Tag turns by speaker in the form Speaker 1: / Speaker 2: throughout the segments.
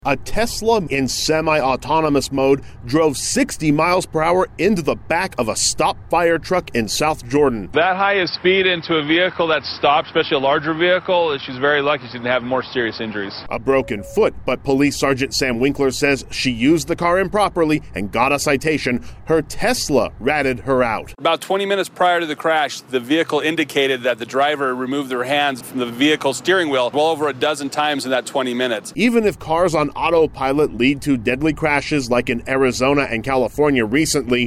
Speaker 1: A Tesla in semi-autonomous mode drove 60 miles per hour into the back of a stopped fire truck in South Jordan.
Speaker 2: That high of speed into a vehicle that stopped, especially a larger vehicle, she's very lucky she didn't have more serious injuries.
Speaker 1: A broken foot, but Police Sergeant Sam Winkler says she used the car improperly and got a citation. Her Tesla ratted her out.
Speaker 2: About 20 minutes prior to the crash, the vehicle indicated that the driver removed their hands from the vehicle steering wheel well over a dozen times in that 20 minutes.
Speaker 1: Even if cars on autopilot lead to deadly crashes like in Arizona and California recently,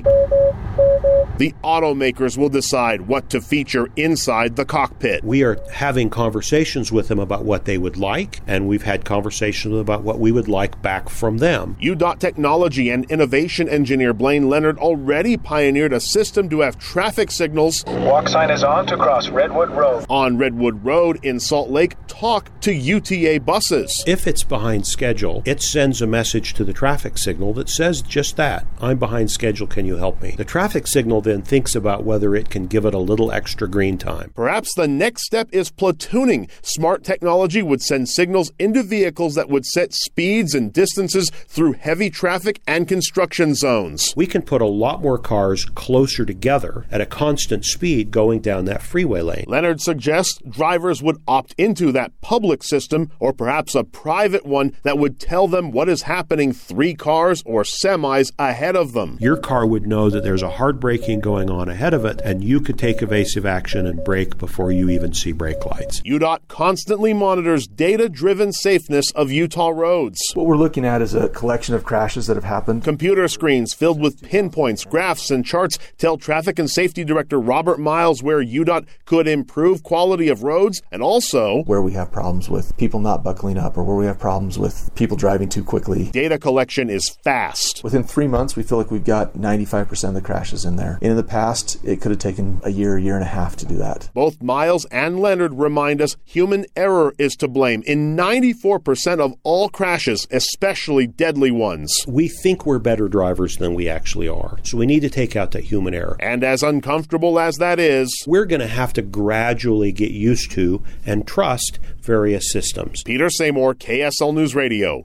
Speaker 1: the automakers will decide what to feature inside the cockpit.
Speaker 3: We are having conversations with them about what they would like, and we've had conversations about what we would like back from them.
Speaker 1: UDOT technology and innovation engineer Blaine Leonard already pioneered a system to have traffic signals.
Speaker 4: Walk sign is on to cross Redwood Road.
Speaker 1: On Redwood Road in Salt Lake, talk to UTA buses.
Speaker 3: If it's behind schedule, it sends a message to the traffic signal that says just that. I'm behind schedule, can you help me? The traffic signal then thinks about whether it can give it a little extra green time.
Speaker 1: Perhaps the next step is platooning. Smart technology would send signals into vehicles that would set speeds and distances through heavy traffic and construction zones.
Speaker 3: We can put a lot more cars closer together at a constant speed going down that freeway lane.
Speaker 1: Leonard suggests drivers would opt into that public system or perhaps a private one that would tell them what is happening 3 cars or semis ahead of them.
Speaker 3: Your car would know that there's a hard braking going on ahead of it, and you could take evasive action and brake before you even see brake lights.
Speaker 1: UDOT constantly monitors data-driven safeness of Utah roads.
Speaker 5: What we're looking at is a collection of crashes that have happened.
Speaker 1: Computer screens filled with pinpoints, graphs, and charts tell Traffic and Safety Director Robert Miles where UDOT could improve quality of roads and also
Speaker 5: where we have problems with people not buckling up or where we have problems with people driving too quickly.
Speaker 1: Data collection is fast.
Speaker 5: Within 3 months, we feel like we've got 95% of the crashes in there. In the past, it could have taken a year and a half to do that.
Speaker 1: Both Miles and Leonard remind us human error is to blame in 94% of all crashes, especially deadly ones.
Speaker 3: We think we're better drivers than we actually are, so we need to take out that human error.
Speaker 1: And as uncomfortable as that is,
Speaker 3: we're going to have to gradually get used to and trust various systems.
Speaker 1: Peter Seymour, KSL News Radio.